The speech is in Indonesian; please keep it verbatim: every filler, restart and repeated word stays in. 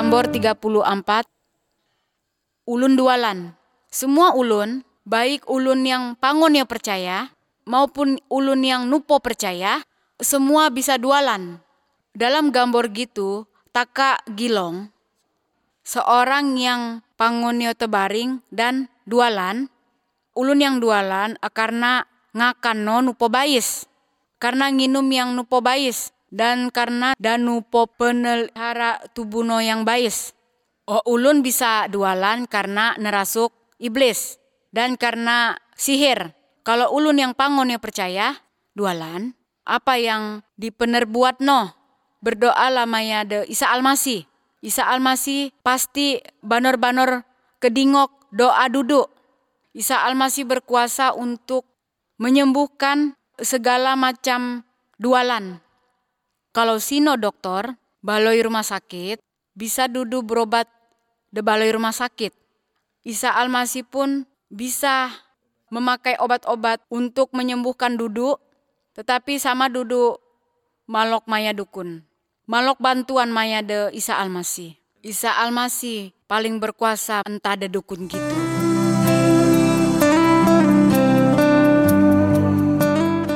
Gambor tiga puluh empat. Ulun dualan. Semua ulun, baik ulun yang pangon yang percaya, maupun ulun yang nupo percaya, semua bisa dualan. Dalam gambor gitu, taka gilong, seorang yang pangon yo tebaring dan dualan, ulun yang dualan eh, karena ngakan no nupo bais, karena nginum yang nupo bais, dan karena dan nupo penelihara tubuh no yang bais. Oh, ulun bisa dualan karena nerasuk iblis dan karena sihir. Kalau ulun yang pangon yang percaya, dualan, apa yang dipenerbuat no, berdoa lamanya de Isa Almasih. Isa Almasih pasti banor-banor kedingok doa duduk. Isa Almasih berkuasa untuk menyembuhkan segala macam dualan. Kalau sino dokter, baloi rumah sakit, bisa duduk berobat de baloi rumah sakit. Isa Almasih pun bisa memakai obat-obat untuk menyembuhkan duduk, tetapi sama duduk malok maya dukun. Malok bantuan maya de Isa Almasih. Isa Almasih paling berkuasa entah de dukun gitu.